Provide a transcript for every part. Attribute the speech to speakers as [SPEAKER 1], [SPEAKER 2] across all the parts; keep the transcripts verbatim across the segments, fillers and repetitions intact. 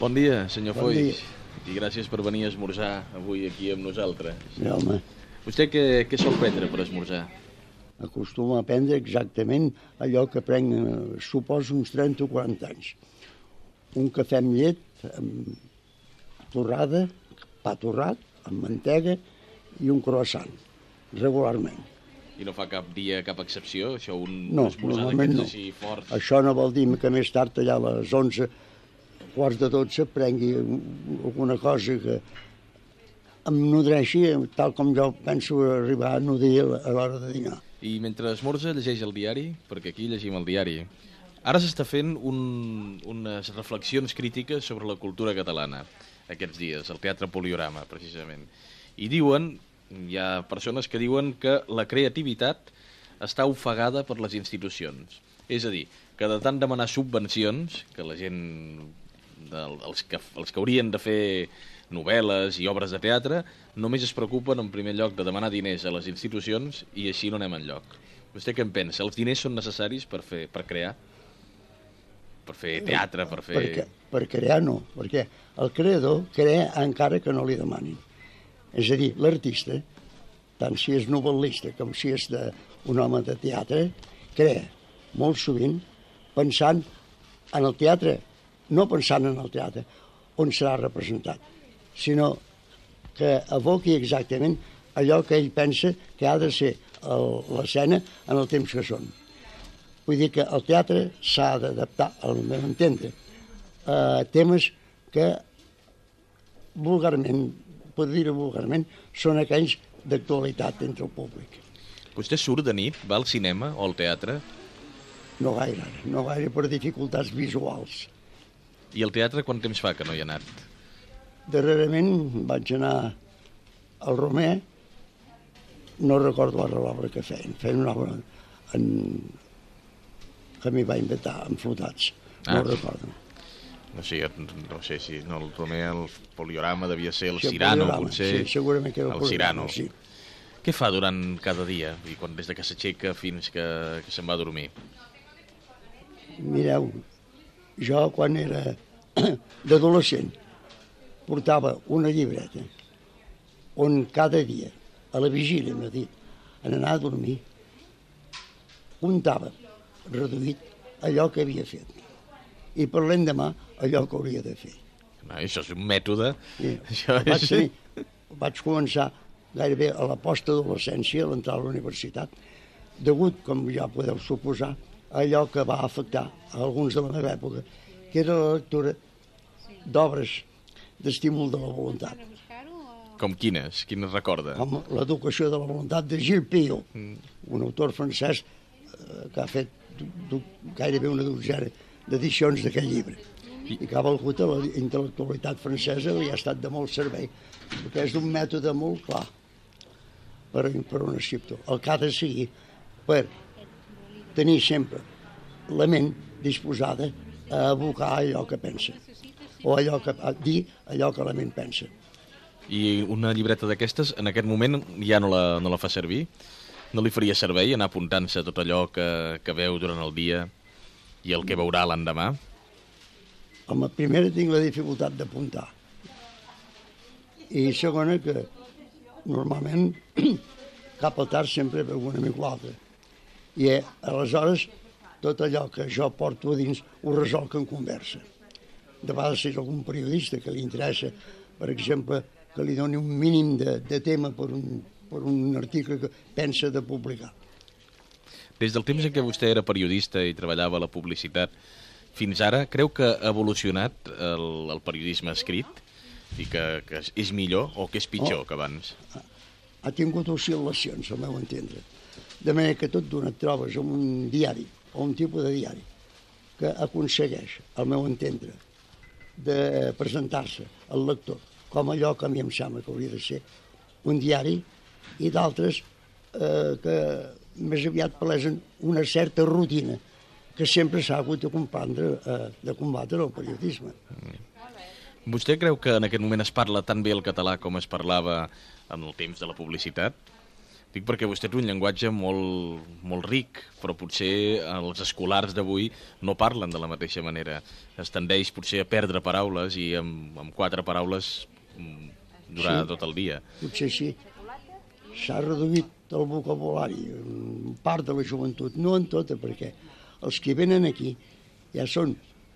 [SPEAKER 1] Bon dia, senyor
[SPEAKER 2] Bon dia.
[SPEAKER 1] Foix, i gràcies per venir a esmorzar avui aquí amb nosaltres.
[SPEAKER 2] Ja, home,
[SPEAKER 1] Vostè què, què sol prendre per esmorzar?
[SPEAKER 2] acostumo a prendre exactament allò que prenc, eh, suposo, uns trenta o quaranta anys. Un cafè amb llet, amb torrada, pa torrat, amb mantega i un croissant, regularment.
[SPEAKER 1] I no fa cap dia cap excepció? Això, un,
[SPEAKER 2] No,
[SPEAKER 1] un esmorzar
[SPEAKER 2] normalment
[SPEAKER 1] d'aquests
[SPEAKER 2] no.
[SPEAKER 1] així forts?
[SPEAKER 2] Això no vol dir que més tard, allà a les onze, quarts de dotze, prengui alguna cosa que em nodreixi, tal com jo penso arribar a nodrir a l'hora de dinar.
[SPEAKER 1] I mentre esmorza llegeix el diari? Perquè aquí llegim el diari. Ara s'està fent un, unes reflexions crítiques sobre la cultura catalana aquests dies, al Teatre Poliorama, precisament. I diuen, hi ha persones que diuen que la creativitat està ofegada per les institucions. És a dir, que de tant demanar subvencions, que la gent, del, els, que, els que haurien de fer novel·les i obres de teatre, només es preocupen en primer lloc de demanar diners a les institucions i així no anem enlloc. Vostè què en pensa? Els diners són necessaris per fer, per crear? Per fer teatre, per fer...
[SPEAKER 2] Perquè, per crear no, perquè el creador crea encara que no li demanin. És a dir, l'artista, tant si és novel·lista com si és de, un home de teatre, crea molt sovint pensant en el teatre, no pensant en el teatre on serà representat, sinó que evoqui exactament allò que ell pensa que ha de ser el- l'escena en el temps que són. Vull dir que el teatre s'ha d'adaptar, al meu entendre, a temes que vulgarment, pot dir-ho vulgarment, són aquells d'actualitat entre el públic.
[SPEAKER 1] Vostè surt de nit, va al cinema o al teatre?
[SPEAKER 2] No gaire, no gaire per dificultats visuals.
[SPEAKER 1] I al teatre quant temps fa que no hi ha anat?
[SPEAKER 2] Darrerament vaig anar al Romer, no recordo ara l'obra que feien, feien una obra en... que m'hi va inventar, en flotats, no
[SPEAKER 1] Ah.
[SPEAKER 2] ho recordo.
[SPEAKER 1] No sé, no sé si no, el Romer, el Poliorama devia ser el
[SPEAKER 2] Sí, el
[SPEAKER 1] Cirano,
[SPEAKER 2] Poliorama,
[SPEAKER 1] potser.
[SPEAKER 2] sí, segurament que era el
[SPEAKER 1] el Cirano.
[SPEAKER 2] Poliorama, sí.
[SPEAKER 1] Què fa durant cada dia, i quan, des de que s'aixeca fins que, que se'n va a dormir?
[SPEAKER 2] Mireu, jo quan era d'adolescent portava una llibreta on cada dia, a la vigília, m'ha dit, en anar a dormir, comptava reduït allò que havia fet i per l'endemà allò que hauria de fer.
[SPEAKER 1] No, això és un mètode.
[SPEAKER 2] I
[SPEAKER 1] Això
[SPEAKER 2] vaig,
[SPEAKER 1] és...
[SPEAKER 2] tenir, vaig començar gairebé a la postadolescència, a l'entrar a la universitat, degut, com ja podeu suposar, a allò que va afectar a alguns de la meva època, que era la lectura d'obres d'estímul de la voluntat,
[SPEAKER 1] Com quines? Quines recorda?
[SPEAKER 2] com l'educació de la voluntat de Gilles Pillot, un autor francès eh, que ha fet du- du- gairebé una dotzena d'edicions d'aquest llibre. I que ha valgut a la intel·lectualitat francesa li ha estat de molt servei, perquè és un mètode molt clar per, per un escriptor. El que ha de seguir per tenir sempre la ment disposada a evocar allò que pensa, o allò que, a dir allò que la ment pensa.
[SPEAKER 1] I una llibreta d'aquestes, en aquest moment, ja no la, no la fa servir? No li faria servei anar apuntant-se tot allò que, que veu durant el dia i el que veurà l'endemà?
[SPEAKER 2] Home, primera tinc la dificultat d'apuntar. I segona que normalment cap al tard sempre veu un amic o l'altre. I eh, aleshores tot allò que jo porto a dins ho resolc en conversa. De vegades és algun periodista que li interessa, per exemple, que li doni un mínim de, de tema per un, per un article que pensa de publicar.
[SPEAKER 1] Des del temps en què vostè era periodista i treballava a la publicitat, fins ara, creu que ha evolucionat el, el periodisme escrit? I que, que és millor o que és pitjor
[SPEAKER 2] Oh.
[SPEAKER 1] que abans?
[SPEAKER 2] Ha tingut oscil·lacions, al meu entendre. De manera que tot d'una et trobes en un diari, o un tipus de diari, que aconsegueix, al meu entendre, de presentar-se al lector com allò que a mi em sembla que hauria de ser un diari, i d'altres eh, que més aviat palesen una certa rutina que sempre s'ha hagut de comprendre, eh, de combatre el periodisme.
[SPEAKER 1] Vostè creu que en aquest moment es parla tan bé el català com es parlava en el temps de la publicitat? Dic perquè vostè té un llenguatge molt, molt ric, però potser els escolars d'avui no parlen de la mateixa manera. Es tendeix potser a perdre paraules i amb, amb quatre paraules durar sí, tot el dia.
[SPEAKER 2] Potser sí. S'ha reduït el vocabulari en part de la joventut, no en tota, perquè els que venen aquí ja són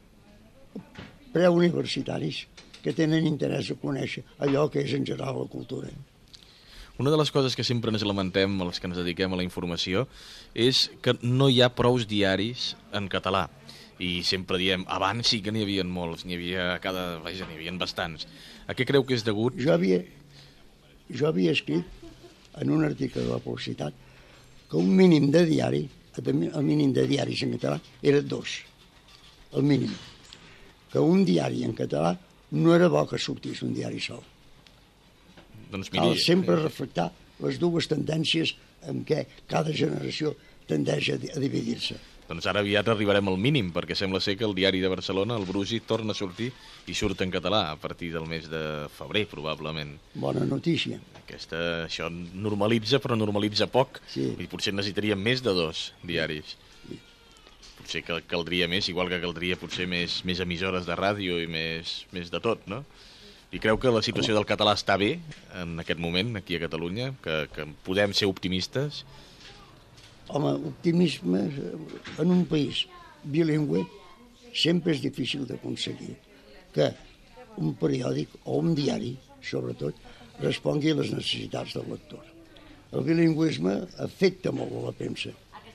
[SPEAKER 2] preuniversitaris que tenen interès a conèixer allò que és en general la cultura.
[SPEAKER 1] Una de les coses que sempre ens lamentem, els que ens dediquem a la informació, és que no hi ha prous diaris en català. I sempre diem, abans sí que n'hi havia molts, n'hi havia cada... Vaja, n'hi havia bastants. A què creu que és degut?
[SPEAKER 2] Jo havia, jo havia escrit en un article de la publicitat que un mínim de diari, el mínim de diaris en català, era dos. El mínim. Que un diari en català no era bo que sortís un diari sol.
[SPEAKER 1] Doncs
[SPEAKER 2] miri, cal sempre
[SPEAKER 1] eh...
[SPEAKER 2] reflectar les dues tendències en què cada generació tendeix a, a dividir-se.
[SPEAKER 1] Doncs ara aviat arribarem al mínim, perquè sembla ser que el diari de Barcelona, el Brusi, torna a sortir i surt en català a partir del mes de febrer, probablement.
[SPEAKER 2] Bona notícia.
[SPEAKER 1] Aquesta, això normalitza, però normalitza poc.
[SPEAKER 2] Sí.
[SPEAKER 1] I potser necessitaríem més de dos diaris. Sí. Potser que caldria més, igual que caldria potser més, més emissores de ràdio i més, més de tot, no? I creu que la situació del català està bé en aquest moment, aquí a Catalunya? Que, que podem ser optimistes?
[SPEAKER 2] Home, optimisme en un país bilingüe sempre és difícil d'aconseguir que un periòdic o un diari, sobretot, respongui a les necessitats del lector. El bilingüisme afecta molt a la premsa.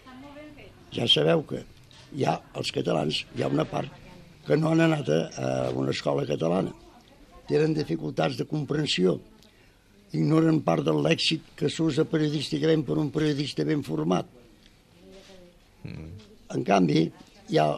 [SPEAKER 2] Ja sabeu que hi ha, els catalans, hi ha una part que no han anat a una escola catalana. Tenen dificultats de comprensió, ignoren part del lèxic que s'usa periodísticament per un periodista ben format. Mm. En canvi, hi ha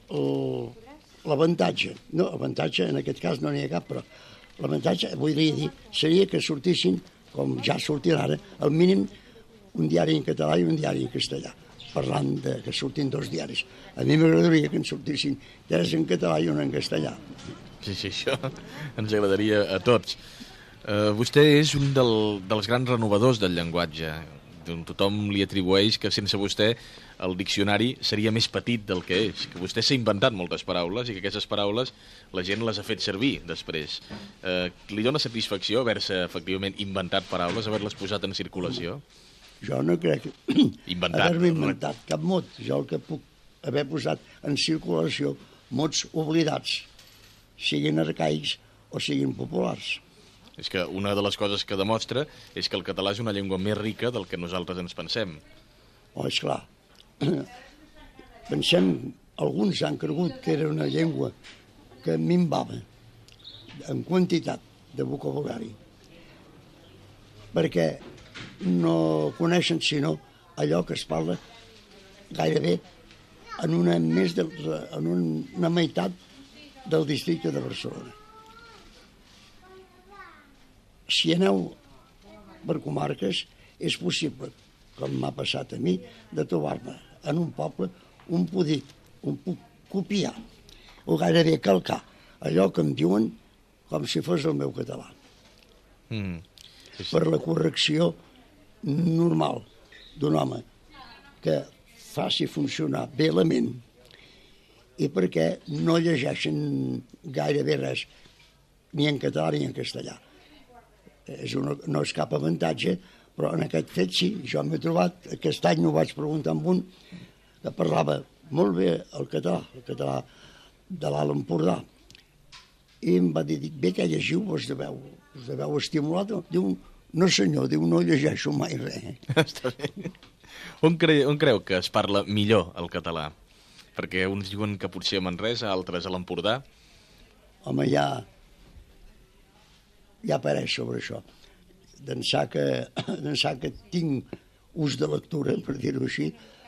[SPEAKER 2] l'avantatge, no, avantatge en aquest cas no n'hi ha cap, però l'avantatge, voldria dir, seria que sortissin, com ja sortien ara, al mínim un diari en català i un diari en castellà, parlant de que surtin dos diaris. A mi m'agradaria que en sortissin tres en català i un en castellà.
[SPEAKER 1] Sí, sí, això ens agradaria a tots. Uh, vostè és un del, dels grans renovadors del llenguatge. Tothom li atribueix que sense vostè el diccionari seria més petit del que és, que vostè s'ha inventat moltes paraules i que aquestes paraules la gent les ha fet servir després. Uh, li dona satisfacció haver-se efectivament inventat paraules, haver-les posat en circulació?
[SPEAKER 2] Jo no crec haver-me inventat cap mot. Jo el que puc haver posat en circulació mots oblidats, siguin arcaics o siguin populars.
[SPEAKER 1] És que una de les coses que demostra és que el català és una llengua més rica del que nosaltres ens pensem.
[SPEAKER 2] Oh, esclar. Pensem, alguns han cregut que era una llengua que minvava en quantitat de vocabulari, perquè no coneixen sinó allò que es parla gairebé en una, més de, en una meitat del districte de Barcelona. Si aneu per comarques, és possible, com m'ha passat a mi, de trobar-me en un poble un poder, un puc copiar o gairebé calcar allò que em diuen com si fos el meu català. Mm. Sí, sí. Per la correcció normal d'un home que faci funcionar bé la ment i perquè no llegeixen gairebé res, ni en català ni en castellà. És una, no és cap avantatge, però en aquest fet sí, jo m'he trobat, aquest any ho vaig preguntar amb un que parlava molt bé el català, el català de l'Alt Empordà, i em va dir, bé que llegiu, us deveu, us deveu estimular. Diu, no senyor, diu, no llegeixo mai res.
[SPEAKER 1] Està bé. On, cre on creu que es parla millor el català? Perquè uns diuen que potser a Manresa, altres a l'Empordà.
[SPEAKER 2] Home, ja, ja apareix sobre això. D'ençà que, d'ençà que tinc ús de lectura, per dir-ho així,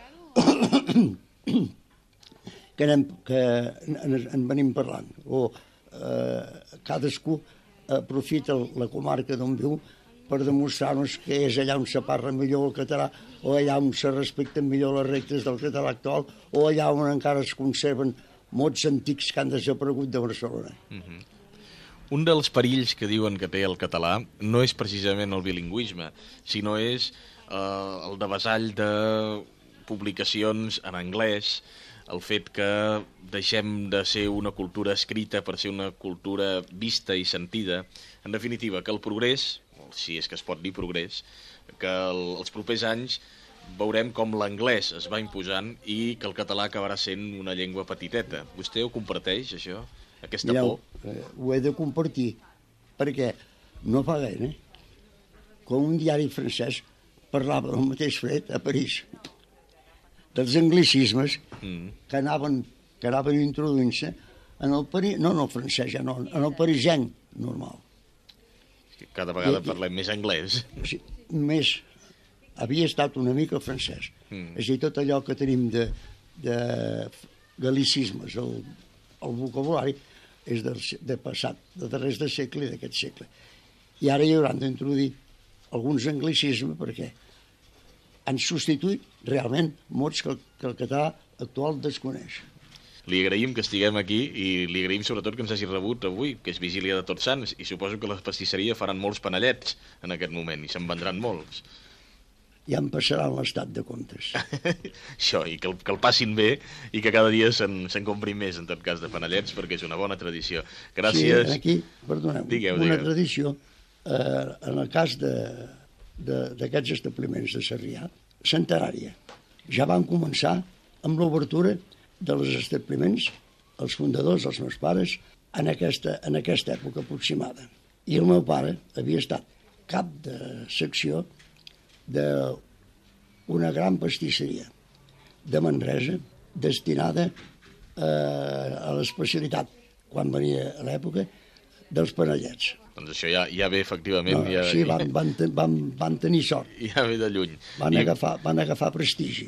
[SPEAKER 2] que, anem, que en, en venim parlant. O eh, cadascú aprofita la comarca d'on viu per demostrar-nos que és allà on se parla millor el català, o allà on se respecten millor les rectes del català actual, o allà on encara es conserven mots antics que han desaparegut de Barcelona.
[SPEAKER 1] Mm-hmm. Un dels perills que diuen que té el català no és precisament el bilingüisme, sinó és eh, el devessall de publicacions en anglès, el fet que deixem de ser una cultura escrita per ser una cultura vista i sentida. En definitiva, que el progrés, si és que es pot dir progrés, que el, els propers anys veurem com l'anglès es va imposant i que el català acabarà sent una llengua petiteta. Vostè ho comparteix, això? Aquesta
[SPEAKER 2] Mireu,
[SPEAKER 1] por?
[SPEAKER 2] eh, ho he de compartir, perquè no fa gaire, com un diari francès parlava del mateix fred a París, dels anglicismes mm. que anaven, que anaven introduint-se en el pari... no en el francès, ja no, en el parisenc normal.
[SPEAKER 1] Cada vegada
[SPEAKER 2] I,
[SPEAKER 1] parlem més anglès.
[SPEAKER 2] Sí, més, havia estat una mica el francès. Mm. És a dir, tot allò que tenim de, de galicismes, el, el vocabulari, és del, de passat, de darrers del segle i d'aquest segle. I ara hi hauran d'introduir alguns anglicismes perquè han substituït realment mots que el, que el català actual desconeix.
[SPEAKER 1] Li agraïm que estiguem aquí i li agraïm sobretot que ens hagi rebut avui, que és Vigília de Tots Sants, i suposo que la pastisseria faran molts panellets en aquest moment, i se'n vendran molts.
[SPEAKER 2] Ja em passaran l'estat de comptes.
[SPEAKER 1] Això, i que el, que el passin bé i que cada dia se'n se comprin més, en tot cas, de panellets, perquè és una bona tradició. Gràcies.
[SPEAKER 2] Sí, aquí, perdoneu,
[SPEAKER 1] digueu,
[SPEAKER 2] una
[SPEAKER 1] digueu.
[SPEAKER 2] tradició, eh, en el cas d'aquests establiments de Sarrià, centenària. Ja van començar amb l'obertura dels establiments, els fundadors, els meus pares, en aquesta, en aquesta època aproximada. I el meu pare havia estat cap de secció d'una gran pastisseria de Manresa destinada eh, a l'especialitat, quan venia a l'època, dels panellets.
[SPEAKER 1] Doncs això ja, ja ve, efectivament.
[SPEAKER 2] No,
[SPEAKER 1] ja,
[SPEAKER 2] sí, van, van, van, van tenir sort.
[SPEAKER 1] Ja ve de lluny.
[SPEAKER 2] Van,
[SPEAKER 1] I...
[SPEAKER 2] agafar, van agafar prestigi.